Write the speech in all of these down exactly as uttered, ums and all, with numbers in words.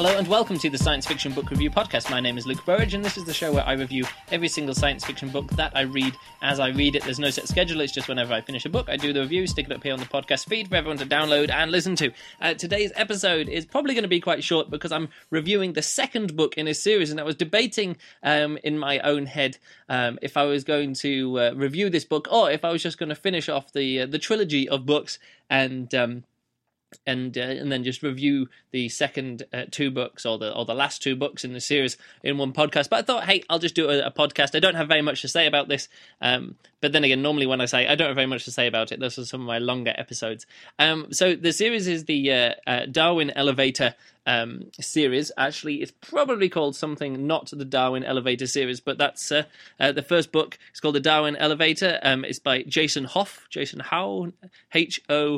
Hello and welcome to the Science Fiction Book Review Podcast. My name is Luke Burridge and this is the show where I review every single science fiction book that I read as I read it. There's no set schedule, it's just whenever I finish a book, I do the review, stick it up here on the podcast feed for everyone to download and listen to. Uh, today's episode is probably going to be quite short because I'm reviewing the second book in a series, and I was debating um, in my own head um, if I was going to uh, review this book or if I was just going to finish off the uh, the trilogy of books and... Um, and uh, and then just review the second uh, two books or the or the last two books in the series in one podcast. But I thought, hey, I'll just do a, a podcast. I don't have very much to say about this, um, but then again, normally when I say I don't have very much to say about it, those are some of my longer episodes. Um, so the series is the uh, uh, Darwin Elevator um, series. Actually, it's probably called something not the Darwin Elevator series, but that's uh, uh, the first book. It's called the Darwin Elevator. Um, it's by Jason Hough, Jason Howe, H O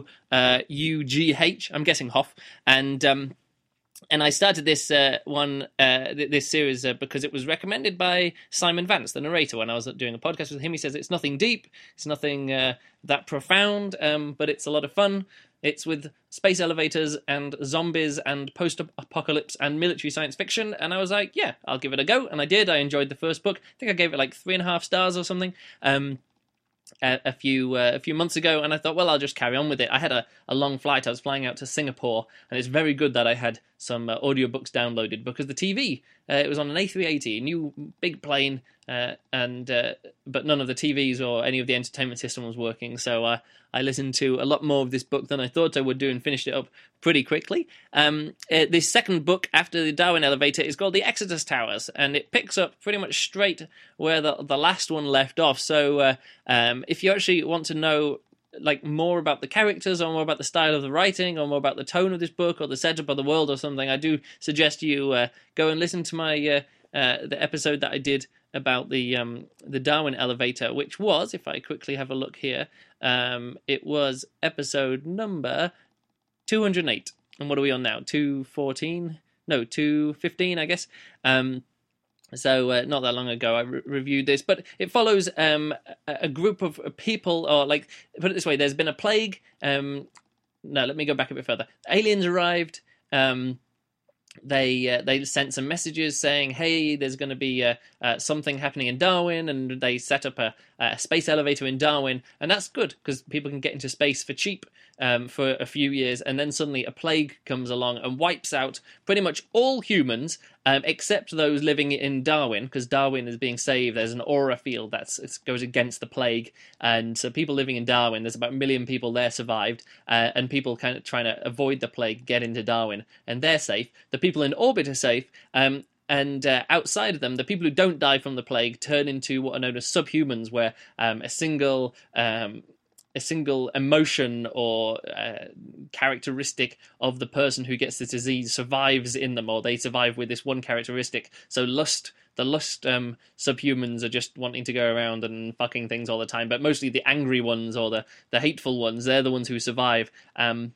U G H. I'm guessing Hough, and um, and I started this uh, one, uh, this series uh, because it was recommended by Simon Vance, the narrator. When I was doing a podcast with him, he says it's nothing deep, it's nothing uh, that profound, um, but it's a lot of fun. It's with space elevators and zombies and post-apocalypse and military science fiction, and I was like, yeah, I'll give it a go, and I did. I enjoyed the first book. I think I gave it like three and a half stars or something. Um, A, a few uh, a few months ago, and I thought, well, I'll just carry on with it. I had a, a long flight. I was flying out to Singapore, and it's very good that I had some uh, audiobooks downloaded because the T V, uh, it was on an A three eighty, a new big plane, uh, and uh, but none of the T Vs or any of the entertainment system was working, so uh, I listened to a lot more of this book than I thought I would do and finished it up pretty quickly. Um, uh, the second book after the Darwin Elevator is called The Exodus Towers, and it picks up pretty much straight where the, the last one left off, so uh, um, if you actually want to know like more about the characters or more about the style of the writing or more about the tone of this book or the setup of the world or something, I do suggest you uh, go and listen to my uh, uh, the episode that I did about the um, the Darwin Elevator, which was, if I quickly have a look here, um, it was episode number two hundred eight. And what are we on now? two fourteen? No, two fifteen, I guess. Um, So uh, not that long ago I re- reviewed this, but it follows um, a, a group of people, or like, put it this way, there's been a plague. Um, no, let me go back a bit further. Aliens arrived. Um, they uh, they sent some messages saying, hey, there's going to be uh, uh, something happening in Darwin, and they set up a, a space elevator in Darwin, and that's good because people can get into space for cheap um, for a few years, and then suddenly a plague comes along and wipes out pretty much all humans um, except those living in Darwin, because Darwin is being saved. There's an aura field that goes against the plague, and so people living in Darwin, there's about a million people there survived, uh, and people kind of trying to avoid the plague get into Darwin, and they're safe. The people in orbit are safe, um, and uh, outside of them, the people who don't die from the plague turn into what are known as subhumans, where um, a single um, a single emotion or uh, characteristic of the person who gets the disease survives in them, or they survive with this one characteristic. So lust, the lust um, subhumans are just wanting to go around and fucking things all the time, but mostly the angry ones or the, the hateful ones, they're the ones who survive. Um,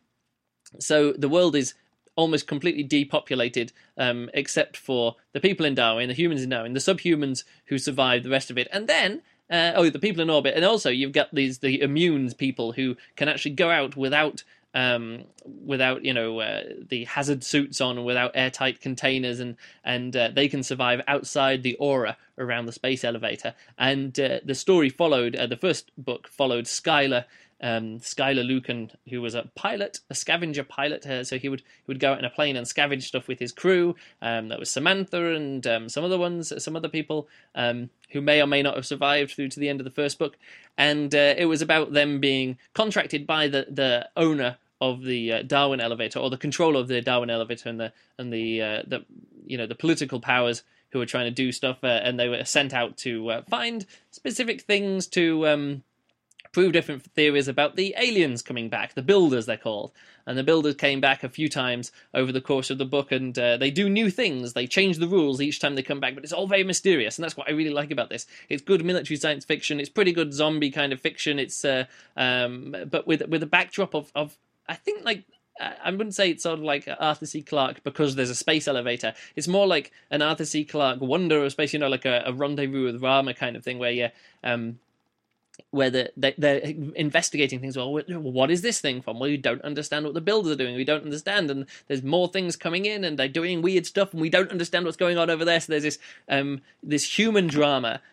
so the world is almost completely depopulated, um, except for the people in Darwin, the humans in Darwin, the subhumans who survive the rest of it, and then Uh, oh, the people in orbit, and also you've got these the immunes people who can actually go out without, um, without you know uh, the hazard suits on, without airtight containers, and and uh, they can survive outside the aura around the space elevator. And uh, the story followed. Uh, the first book followed Skylar. Um, Skylar Lucan, who was a pilot, a scavenger pilot, uh, so he would he would go out in a plane and scavenge stuff with his crew. Um, that was Samantha and um, some other ones, some other people um, who may or may not have survived through to the end of the first book. And uh, it was about them being contracted by the, the owner of the uh, Darwin elevator, or the controller of the Darwin elevator, and the and the uh, the you know the political powers who were trying to do stuff, uh, and they were sent out to uh, find specific things to. Um, prove different theories about the aliens coming back, the Builders they're called. And the Builders came back a few times over the course of the book, and uh, they do new things. They change the rules each time they come back, but it's all very mysterious, and that's what I really like about this. It's good military science fiction, it's pretty good zombie kind of fiction, It's uh, um, but with with a backdrop of, of I think, like, I wouldn't say it's sort of like Arthur C. Clarke because there's a space elevator. It's more like an Arthur C. Clarke Wonder of Space, you know, like a, a Rendezvous with Rama kind of thing, where you... Um, where they're, they're investigating things. Well, what is this thing from? Well, you don't understand what the builders are doing. We don't understand, and there's more things coming in, and they're doing weird stuff, and we don't understand what's going on over there. So there's this um, this human drama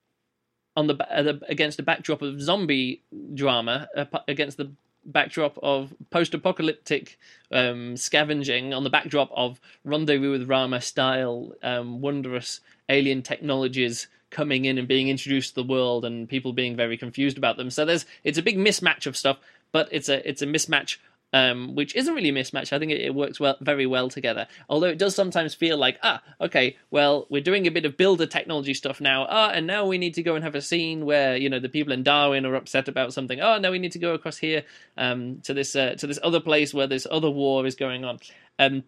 on the against the backdrop of zombie drama, against the backdrop of post-apocalyptic um, scavenging, on the backdrop of Rendezvous with Rama style um, wondrous alien technologies coming in and being introduced to the world, and people being very confused about them. So there's it's a big mismatch of stuff, but it's a it's a mismatch um, which isn't really a mismatch. I think it, it works well, very well together. Although it does sometimes feel like, ah, okay, well, we're doing a bit of builder technology stuff now. Ah, and now we need to go and have a scene where, you know, the people in Darwin are upset about something. Oh, now we need to go across here um, to this uh, to this other place where this other war is going on. Um,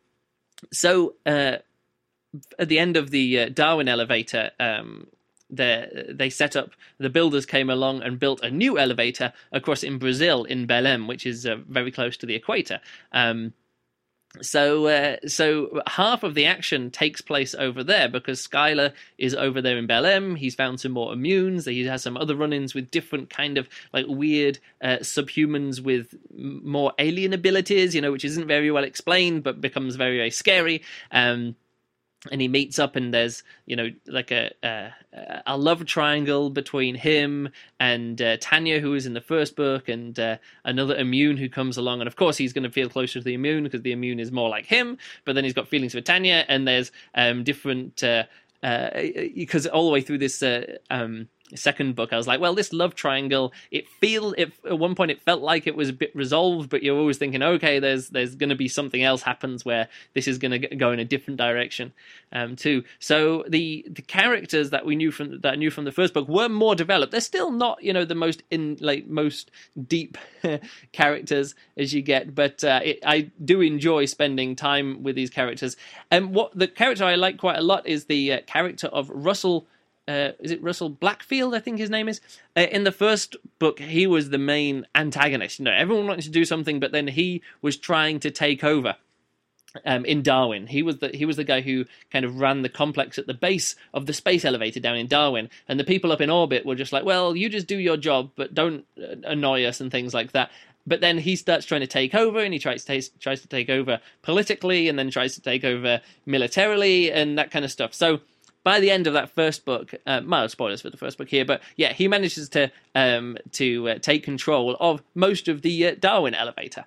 so uh, at the end of the uh, Darwin elevator, um, They, they set up, the builders came along and built a new elevator across in Brazil, in Belém, which is uh, very close to the equator. Um, so uh, so half of the action takes place over there because Skylar is over there in Belém. He's found some more immunes. He has some other run-ins with different kind of like weird uh, subhumans with more alien abilities, you know, which isn't very well explained but becomes very, very scary. Um And he meets up, and there's, you know, like a a, a love triangle between him and uh, Tanya, who is in the first book, and uh, another immune who comes along. And of course, he's going to feel closer to the immune because the immune is more like him. But then he's got feelings for Tanya, and there's um, different uh, uh, because all the way through this uh, um, second book, I was like, well, this love triangle, it feel it at one point it felt like it was a bit resolved, but you're always thinking, okay, there's there's going to be something else happens where this is going to go in a different direction um too. So the the characters that we knew from that I knew from the first book were more developed. They're still not, you know, the most in like most deep characters as you get, but uh, it, I do enjoy spending time with these characters. And what the character I like quite a lot is the uh, character of Russell. Uh, is it Russell Blackfield, I think his name is? Uh, in the first book, he was the main antagonist. You know, everyone wanted to do something, but then he was trying to take over um, in Darwin. He was the he was the guy who kind of ran the complex at the base of the space elevator down in Darwin. And the people up in orbit were just like, well, you just do your job, but don't annoy us and things like that. But then he starts trying to take over, and he tries to take, tries to take over politically, and then tries to take over militarily, and that kind of stuff. So by the end of that first book, uh, mild spoilers for the first book here, but yeah, he manages to um, to uh, take control of most of the uh, Darwin elevator,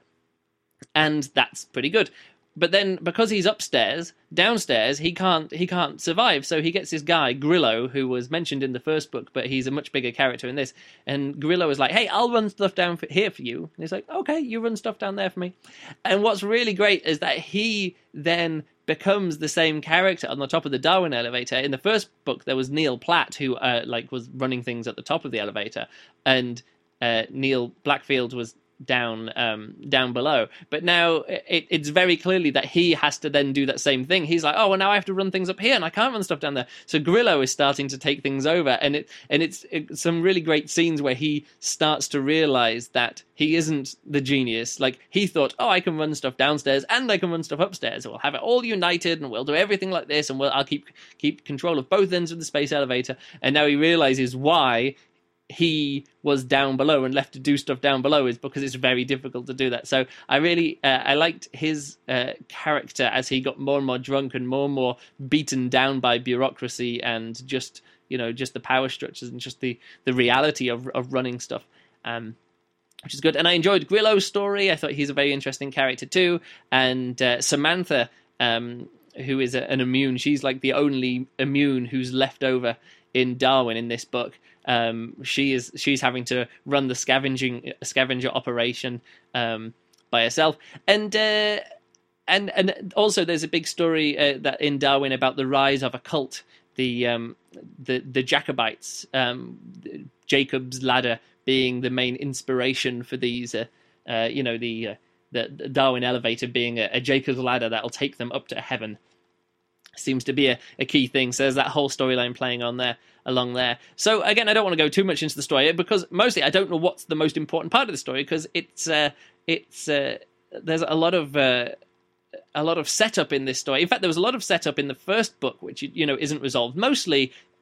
and that's pretty good. But then, because he's upstairs, downstairs he can't he can't survive. So he gets this guy Grillo, who was mentioned in the first book, but he's a much bigger character in this. And Grillo is like, "Hey, I'll run stuff down for, here for you." And he's like, "Okay, you run stuff down there for me." And what's really great is that he then becomes the same character on the top of the Darwin elevator. In the first book, there was Neil Platt, who uh, like was running things at the top of the elevator, and uh, Neil Blackfield was down um, down below. But now it, it's very clearly that he has to then do that same thing. He's like, oh, well, now I have to run things up here, and I can't run stuff down there. So Grillo is starting to take things over, and it and it's, it's some really great scenes where he starts to realize that he isn't the genius. Like, he thought, oh, I can run stuff downstairs and I can run stuff upstairs. We'll have it all united, and we'll do everything like this, and we'll I'll keep keep control of both ends of the space elevator. And now he realizes why he was down below and left to do stuff down below is because it's very difficult to do that. So I really uh, I liked his uh, character as he got more and more drunk and more and more beaten down by bureaucracy and just, you know, just the power structures and just the the reality of of running stuff, um which is good. And I enjoyed Grillo's story. I thought he's a very interesting character too. And uh, Samantha, um who is a, an immune, she's like the only immune who's left over in Darwin in this book. Um, she is she's having to run the scavenging scavenger operation um, by herself, and uh, and and also there's a big story uh, that in Darwin about the rise of a cult, the um, the the Jacobites, um, Jacob's Ladder being the main inspiration for these, uh, uh, you know, the, uh, the the Darwin elevator being a, a Jacob's Ladder that'll take them up to heaven. Seems to be a, a key thing. So there's that whole storyline playing on there, along there. So again, I don't want to go too much into the story because mostly I don't know what's the most important part of the story because it's uh, it's uh, there's a lot of uh, a lot of setup in this story. In fact, there was a lot of setup in the first book, which you know isn't resolved. Mostly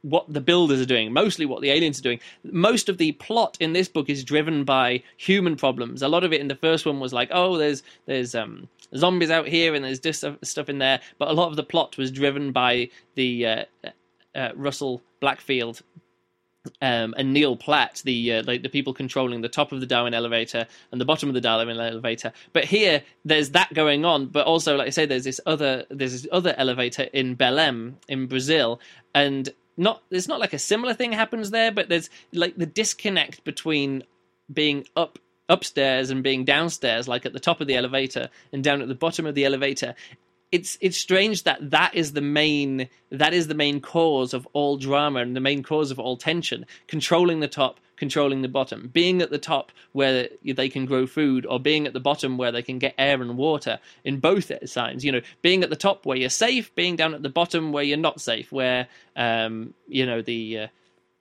what the builders are doing, mostly what the aliens are doing. Most of the plot in this book is driven by human problems. A lot of it in the first one was like, oh, there's there's um, zombies out here and there's this stuff in there. But a lot of the plot was driven by the uh, uh, Russell Blackfield um, and Neil Platt, the uh, like the people controlling the top of the Darwin elevator and the bottom of the Darwin elevator. But here, there's that going on. But also, like I say, there's this other there's this other elevator in Belém in Brazil, and Not it's not like a similar thing happens there, but there's like the disconnect between being up upstairs and being downstairs, like at the top of the elevator and down at the bottom of the elevator. It's it's strange that that is the main that is the main cause of all drama and the main cause of all tension. Controlling the top, controlling the bottom, being at the top where they can grow food, or being at the bottom where they can get air and water. In both signs, you know, being at the top where you're safe, being down at the bottom where you're not safe, where um, you know the. Uh,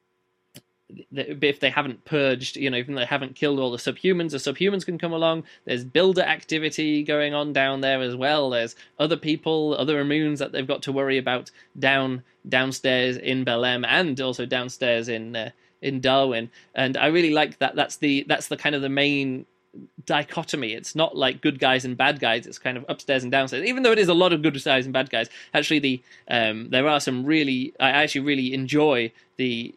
if they haven't purged, you know, if they haven't killed all the subhumans, the subhumans can come along. There's builder activity going on down there as well. There's other people, other immunes that they've got to worry about down downstairs in Belém and also downstairs in uh, in Darwin. And I really like that. That's the that's the kind of the main dichotomy. It's not like good guys and bad guys. It's kind of upstairs and downstairs. Even though it is a lot of good guys and bad guys, actually, the um, there are some really. I actually really enjoy the.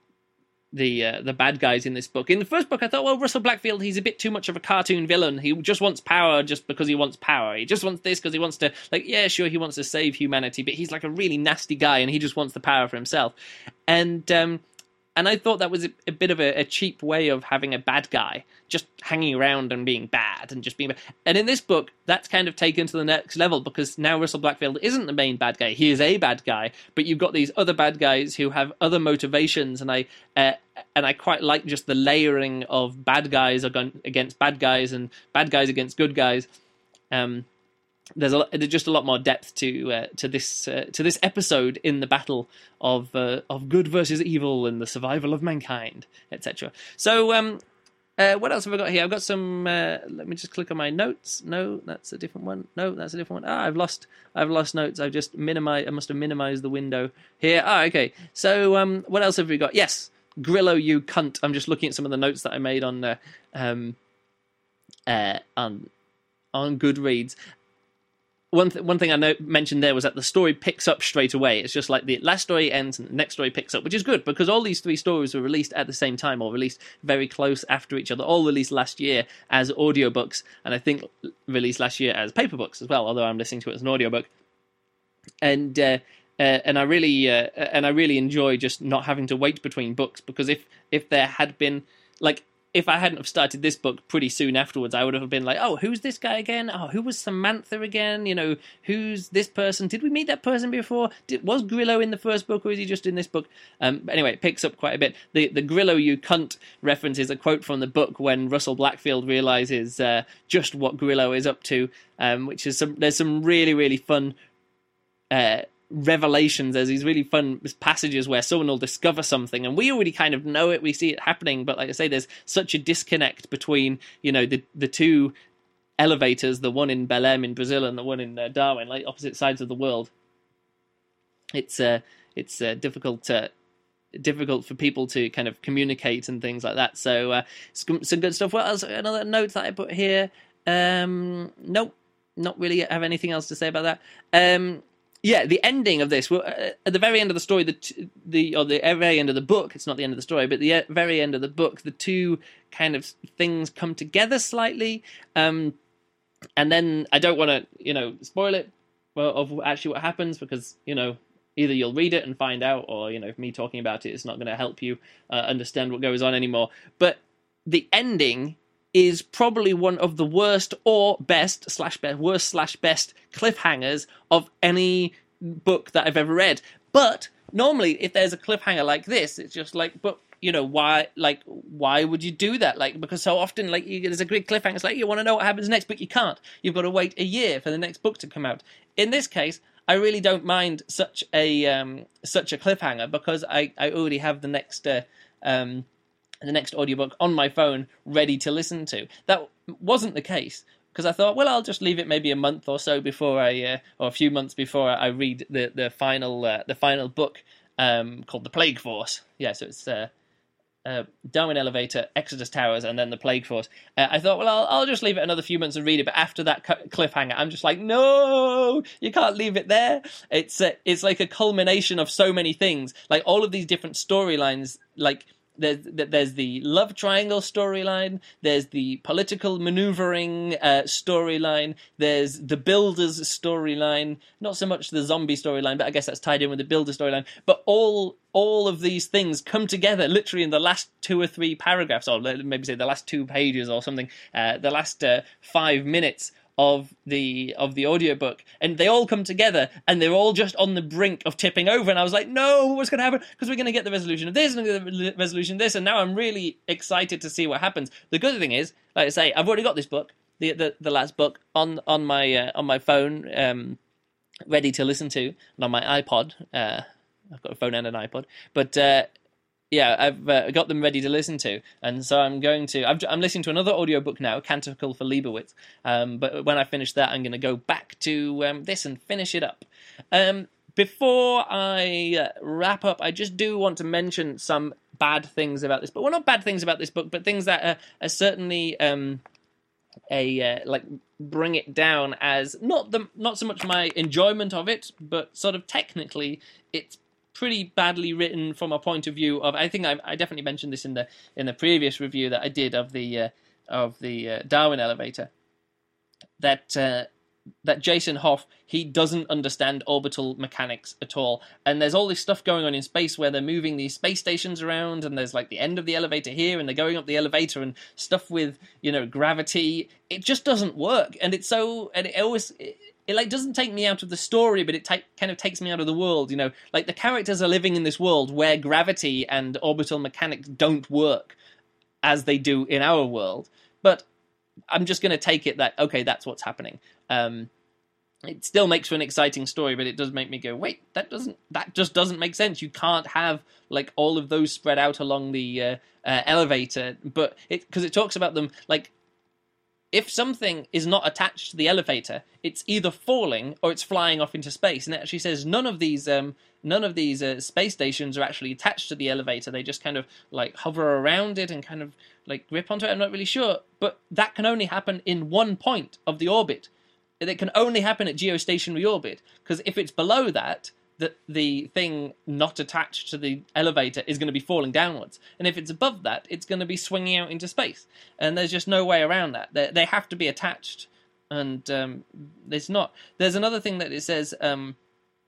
the uh, the bad guys in this book. In the first book, I thought, well, Russell Blackfield, he's a bit too much of a cartoon villain. He just wants power just because he wants power. He just wants this because he wants to, like, yeah, sure, he wants to save humanity, but he's like a really nasty guy, and he just wants the power for himself. And um, and I thought that was a, a bit of a, a cheap way of having a bad guy just hanging around and being bad and just being bad. And in this book, that's kind of taken to the next level, because now Russell Blackfield isn't the main bad guy. He is a bad guy, but you've got these other bad guys who have other motivations, and I uh, and I quite like just the layering of bad guys against bad guys and bad guys against good guys. Um, there's a, there's just a lot more depth to uh, to this uh, to this episode in the battle of uh, of good versus evil and the survival of mankind, et cetera. So, um, uh, what else have I got here? I've got some. Uh, let me just click on my notes. No, that's a different one. No, that's a different one. Ah, I've lost. I've lost notes. I've just minimized. I must have minimized the window here. Ah, okay. So, um, what else have we got? Yes, Grillo, you cunt. I'm just looking at some of the notes that I made on uh, um, uh, on on Goodreads. One th- one thing I know- mentioned there was that the story picks up straight away. It's just like the last story ends and the next story picks up, which is good, because all these three stories were released at the same time, or released very close after each other, all released last year as audiobooks, and I think released last year as paper books as well, although I'm listening to it as an audiobook. And uh, uh, and I really uh, and I really enjoy just not having to wait between books, because if if there had been, like, if I hadn't have started this book pretty soon afterwards, I would have been like, oh, who's this guy again? Oh, who was Samantha again? You know, who's this person? Did we meet that person before? Did, was Grillo in the first book, or is he just in this book? Um, but anyway, it picks up quite a bit. The the Grillo, you cunt reference is a quote from the book when Russell Blackfield realizes uh, just what Grillo is up to, um, which is some, there's some really, really fun uh revelations. There's these really fun passages where someone will discover something, and we already kind of know it, we see it happening, but like I say, there's such a disconnect between, you know, the the two elevators, the one in Belém in Brazil and the one in uh, Darwin, like opposite sides of the world. It's uh, it's uh, difficult uh, difficult for people to kind of communicate and things like that. So uh, some, some good stuff. What else? Another note that I put here. Um, nope, not really have anything else to say about that. Um, Yeah, the ending of this, well, uh, at the very end of the story, the t- the or the very end of the book, it's not the end of the story, but the very end of the book, the two kind of things come together slightly, um, and then I don't want to, you know, spoil it well, of actually what happens, because, you know, either you'll read it and find out, or, you know, me talking about it is not going to help you uh, understand what goes on anymore. But the ending is probably one of the worst or best slash best, worst slash best cliffhangers of any book that I've ever read. But normally, if there's a cliffhanger like this, it's just like, but, you know, why, like, why would you do that? Like, because so often, like, you, there's a great cliffhanger, it's like, you want to know what happens next, but you can't. You've got to wait a year for the next book to come out. In this case, I really don't mind such a um, such a cliffhanger, because I, I already have the next uh, um, the next audiobook on my phone ready to listen to. That wasn't the case, because I thought, well, I'll just leave it maybe a month or so before I, uh, or a few months before I read the the final uh, the final book, um, called The Plague Force. Yeah, so it's uh, uh, Darwin Elevator, Exodus Towers, and then The Plague Force. Uh, I thought, well, I'll, I'll just leave it another few months and read it, but after that cu- cliffhanger, I'm just like, no, you can't leave it there. It's uh, it's like a culmination of so many things, like all of these different storylines, like There's, there's the love triangle storyline, there's the political maneuvering uh, storyline, there's the Builders storyline, not so much the zombie storyline, but I guess that's tied in with the Builder storyline, but all all of these things come together literally in the last two or three paragraphs, or maybe say the last two pages or something, uh, the last uh, five minutes of the of the audiobook, and they all come together and they're all just on the brink of tipping over, and I was like, no, what's going to happen? Because we're going to get the resolution of this and the resolution of this, and now I'm really excited to see what happens. The good thing is, like I say, I've already got this book, the the, the last book, on on my uh, on my phone, um, ready to listen to, and on my iPod. Uh, I've got a phone and an iPod, but uh, yeah, I've uh, got them ready to listen to, and so I'm going to. I'm, I'm listening to another audiobook now, Canticle for Leibowitz. Um, but when I finish that, I'm going to go back to um, this and finish it up. Um, before I uh, wrap up, I just do want to mention some bad things about this book. Well, not bad things about this book, but things that are, are certainly um, a uh, like bring it down as not the not so much my enjoyment of it, but sort of technically it's pretty badly written from a point of view of. I think I, I definitely mentioned this in the in the previous review that I did of the uh, of the uh, Darwin Elevator. That uh, that Jason Hoff, he doesn't understand orbital mechanics at all, and there's all this stuff going on in space where they're moving these space stations around, and there's like the end of the elevator here, and they're going up the elevator, and stuff with you know gravity. It just doesn't work, and it's so and it always. It, It like doesn't take me out of the story, but it ta- kind of takes me out of the world. You know, like the characters are living in this world where gravity and orbital mechanics don't work as they do in our world. But I'm just going to take it that okay, that's what's happening. Um, it still makes for an exciting story, but it does make me go, wait, that doesn't that just doesn't make sense. You can't have like all of those spread out along the uh, uh, elevator, but it because it talks about them like. If something is not attached to the elevator, it's either falling or it's flying off into space. And it actually says none of these um, none of these uh, space stations are actually attached to the elevator. They just kind of like hover around it and kind of like grip onto it. I'm not really sure, but that can only happen in one point of the orbit. It can only happen at geostationary orbit, because if it's below that, that the thing not attached to the elevator is going to be falling downwards. And if it's above that, it's going to be swinging out into space. And there's just no way around that. They, they have to be attached. And um, there's not. There's another thing that it says. Um,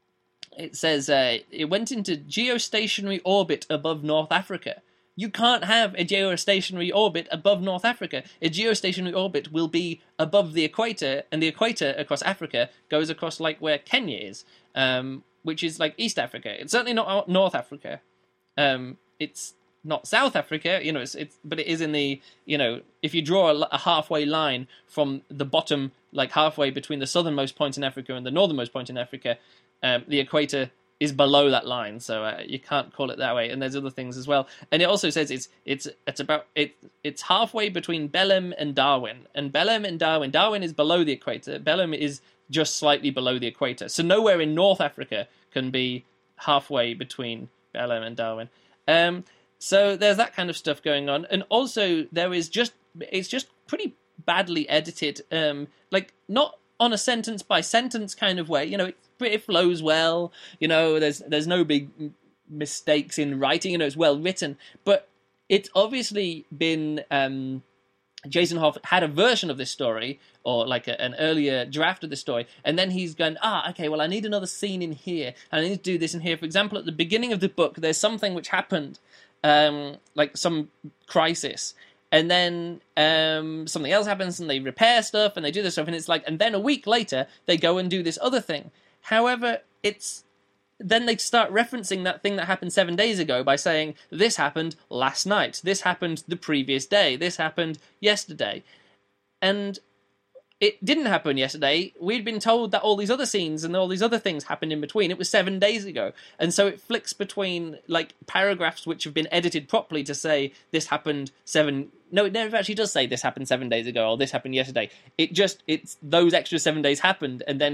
it says uh, it went into geostationary orbit above North Africa. You can't have a geostationary orbit above North Africa. A geostationary orbit will be above the equator, and the equator across Africa goes across like where Kenya is. Um, which is like East Africa. It's certainly not North Africa. Um, it's not South Africa, you know, it's, it's but it is in the, you know, if you draw a, a halfway line from the bottom, like halfway between the southernmost point in Africa and the northernmost point in Africa, um, the equator is below that line, so uh, you can't call it that way. And there's other things as well. And it also says it's it's it's about it it's halfway between Belem and Darwin. And Belem and Darwin, Darwin is below the equator. Belem is just slightly below the equator. So nowhere in North Africa can be halfway between Belem and Darwin. Um, so there's that kind of stuff going on. And also there is just, it's just pretty badly edited, um, like not on a sentence by sentence kind of way. You know, it, it flows well, you know, there's, there's no big mistakes in writing, you know, it's well written, but it's obviously been, um, Jason Hoff had a version of this story, or like a, an earlier draft of the story, and then he's going, ah, okay, well, I need another scene in here, and I need to do this in here. For example, at the beginning of the book, there's something which happened, um, like some crisis, and then um, something else happens, and they repair stuff, and they do this stuff, and it's like, and then a week later, they go and do this other thing. However, it's then they start referencing that thing that happened seven days ago by saying, this happened last night, this happened the previous day, this happened yesterday. And it didn't happen yesterday. We'd been told that all these other scenes and all these other things happened in between. It was seven days ago. And so it flicks between like paragraphs which have been edited properly to say, this happened seven... No, it never actually does say this happened seven days ago or this happened yesterday. It just, it's those extra seven days happened, and then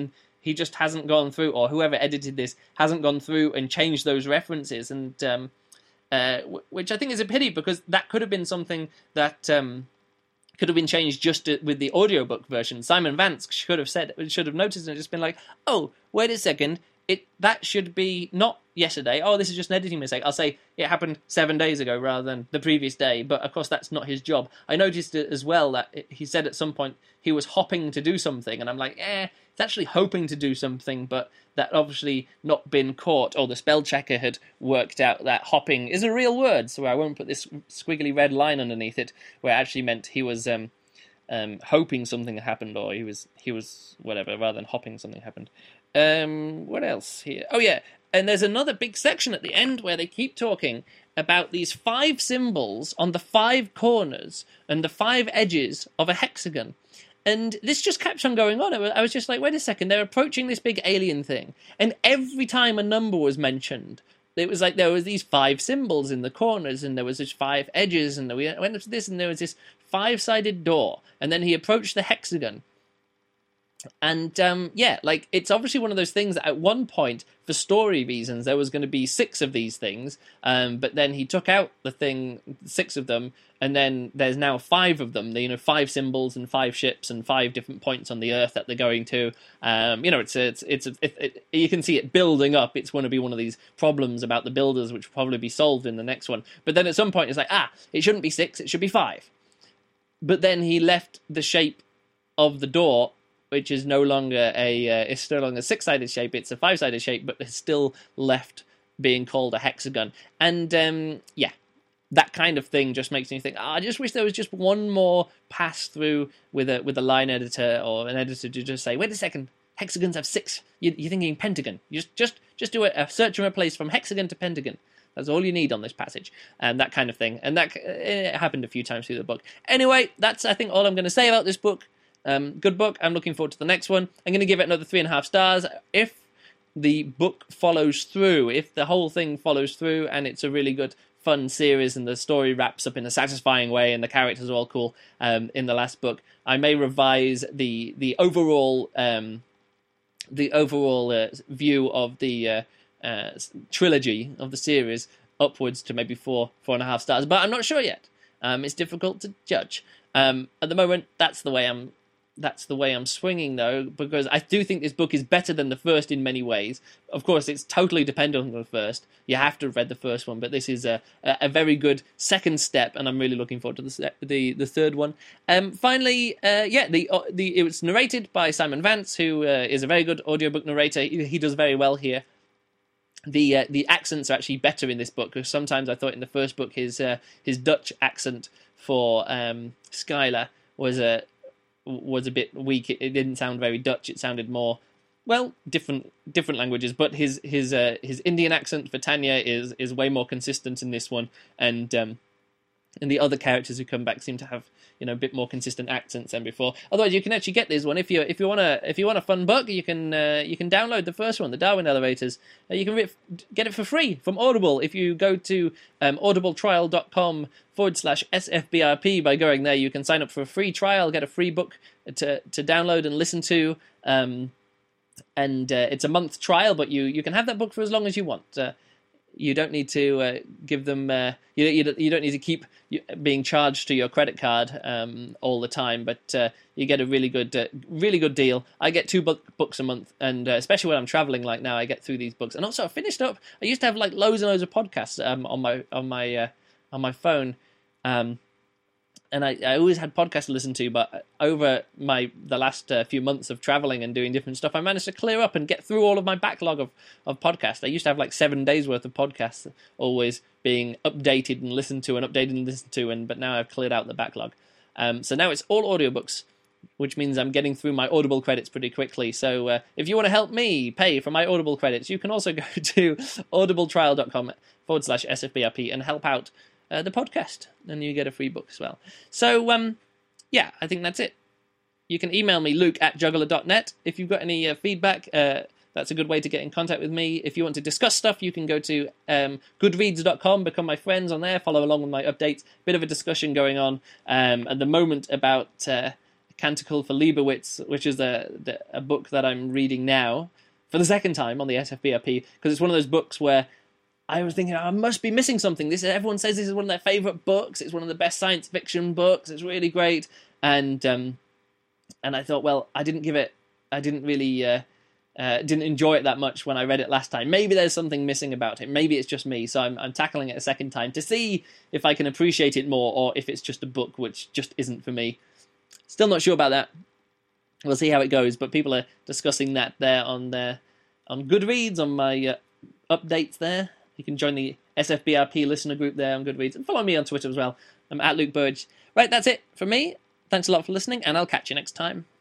he just hasn't gone through, or whoever edited this hasn't gone through and changed those references, and um, uh, w- which I think is a pity, because that could have been something that um, could have been changed just to, with the audiobook version. Simon Vance should have said, should have noticed and just been like, oh, wait a second, it that should be not yesterday. Oh, this is just an editing mistake. I'll say it happened seven days ago rather than the previous day, but of course that's not his job. I noticed it as well that it, he said at some point he was hopping to do something, and I'm like, eh, it's actually hoping to do something, but that obviously not been caught, or the spell checker had worked out that hopping is a real word, so I won't put this squiggly red line underneath it, where it actually meant he was um, um, hoping something happened, or he was he was whatever, rather than hopping something happened. Um, what else here? Oh yeah, and there's another big section at the end where they keep talking about these five symbols on the five corners and the five edges of a hexagon. And this just kept on going on. I was just like, wait a second, they're approaching this big alien thing. And every time a number was mentioned, it was like there was these five symbols in the corners, and there was this five edges, and we went up to this, and there was this five-sided door. And then he approached the hexagon. And, um, yeah, like, it's obviously one of those things that at one point, for story reasons, there was going to be six of these things, um, but then he took out the thing, six of them, and then there's now five of them, you know, five symbols and five ships and five different points on the Earth that they're going to. Um, you know, it's, a, it's, it's, a, it, it, you can see it building up. It's going to be one of these problems about the builders, which will probably be solved in the next one. But then at some point, it's like, ah, it shouldn't be six, it should be five. But then he left the shape of the door, which is no longer a uh, it's no longer a six-sided shape, it's a five-sided shape, but it's still left being called a hexagon. And um, yeah, that kind of thing just makes me think, oh, I just wish there was just one more pass through with a with a line editor or an editor to just say, wait a second, hexagons have six. You, you're thinking pentagon. You just just just do a, a search and replace from hexagon to pentagon. That's all you need on this passage, and that kind of thing. And that it happened a few times through the book. Anyway, that's I think all I'm going to say about this book. Um, good book. I'm looking forward to the next one. I'm going to give it another three and a half stars. If the book follows through, if the whole thing follows through, and it's a really good, fun series, and the story wraps up in a satisfying way, and the characters are all cool um, in the last book, I may revise the the overall um, the overall uh, view of the uh, uh, trilogy of the series upwards to maybe four four and a half stars. But I'm not sure yet. Um, it's difficult to judge. Um, at the moment, that's the way I'm. That's the way I'm swinging, though, because I do think this book is better than the first in many ways. Of course, it's totally dependent on the first. You have to have read the first one, but this is a, a very good second step, and I'm really looking forward to the the, the third one. Um, finally, uh, yeah, the uh, the it was narrated by Simon Vance, who uh, is a very good audiobook narrator. He, he does very well here. The uh, the accents are actually better in this book, because sometimes I thought in the first book his uh, his Dutch accent for um, Skylar was a was a bit weak. It, it didn't sound very Dutch. It sounded more, well, different different languages. But his his uh, his Indian accent for Tanya is is way more consistent in this one, and um, and the other characters who come back seem to have, you know, a bit more consistent accents than before. Otherwise, you can actually get this one if you if you want a if you want a fun book, you can uh, you can download the first one, the Darwin Elevators. Uh, you can re- get it for free from Audible if you go to um, audibletrial.com forward slash SFBRP. By going there, you can sign up for a free trial, get a free book to to download and listen to. Um, and uh, it's a month trial, but you you can have that book for as long as you want. Uh, You don't need to uh, give them. Uh, you, you you don't need to keep being charged to your credit card um, all the time. But uh, you get a really good, uh, really good deal. I get two book, books a month, and uh, especially when I'm traveling like now, I get through these books. And also, I finished up. I used to have like loads and loads of podcasts um, on my on my uh, on my phone. Um, And I, I always had podcasts to listen to, but over my the last uh, few months of traveling and doing different stuff, I managed to clear up and get through all of my backlog of, of podcasts. I used to have like seven days worth of podcasts always being updated and listened to and updated and listened to, and but now I've cleared out the backlog. Um, so now it's all audiobooks, which means I'm getting through my Audible credits pretty quickly. So uh, if you want to help me pay for my Audible credits, you can also go to audibletrial.com forward slash SFBRP and help out Uh, the podcast, and you get a free book as well. So, um, yeah, I think that's it. You can email me, luke at juggler dot net. If you've got any uh, feedback, uh, that's a good way to get in contact with me. If you want to discuss stuff, you can go to um, goodreads dot com, become my friends on there, follow along with my updates. Bit of a discussion going on um, at the moment about uh, Canticle for Leibowitz, which is a, a book that I'm reading now for the second time on the S F B R P, because it's one of those books where I was thinking, oh, I must be missing something. This everyone says this is one of their favourite books. It's one of the best science fiction books. It's really great. And um, and I thought, well, I didn't give it, I didn't really, uh, uh, didn't enjoy it that much when I read it last time. Maybe there's something missing about it. Maybe it's just me. So I'm, I'm tackling it a second time to see if I can appreciate it more, or if it's just a book which just isn't for me. Still not sure about that. We'll see how it goes. But people are discussing that there on their, on Goodreads, on my uh, updates there. You can join the S F B R P listener group there on Goodreads, and follow me on Twitter as well. I'm at Luke Burridge. Right, that's it from me. Thanks a lot for listening, and I'll catch you next time.